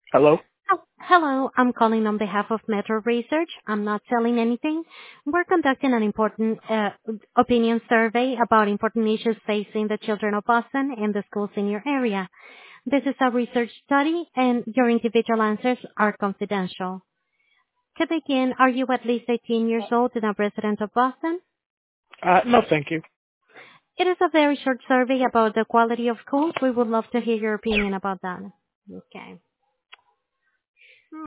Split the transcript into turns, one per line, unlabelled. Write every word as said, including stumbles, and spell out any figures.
Hello?
Oh, hello, I'm calling on behalf of Metro Research. I'm not selling anything. We're conducting an important uh, opinion survey about important issues facing the children of Boston and the schools in your area. This is a research study, and your individual answers are confidential. To begin, are you at least eighteen years old and a resident of Boston?
Uh, no, thank you.
It is a very short survey about the quality of schools. We would love to hear your opinion about that. Okay.